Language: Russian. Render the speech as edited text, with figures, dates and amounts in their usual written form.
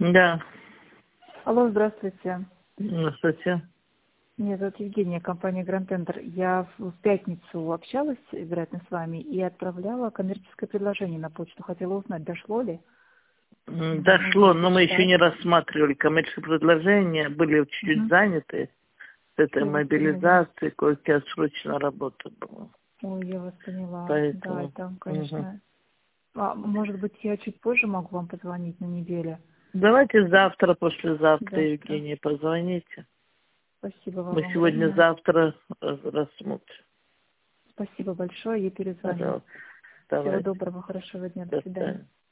Да. Алло, здравствуйте. Здравствуйте. Меня зовут Евгения, компания Grand Tender. Я в пятницу общалась, вероятно, с вами и отправляла коммерческое предложение на почту. Хотела узнать, дошло ли? Дошло, Можно но мы еще почитать. не рассматривали коммерческие предложения, были чуть-чуть Угу. заняты с этой Я вас поняла. мобилизацией, кое-какая срочная работа была. Ой, я вас поняла. Да, Поэтому. это, Мгм. конечно. Может быть, я чуть позже могу вам позвонить на неделе? Давайте завтра, послезавтра, Завтра. Евгений, позвоните. Спасибо вам Мы огромное. сегодня-завтра рассмотрим. Спасибо большое, я перезвоню. Пожалуйста, Всего давайте. доброго, хорошего дня, до До свидания. свидания.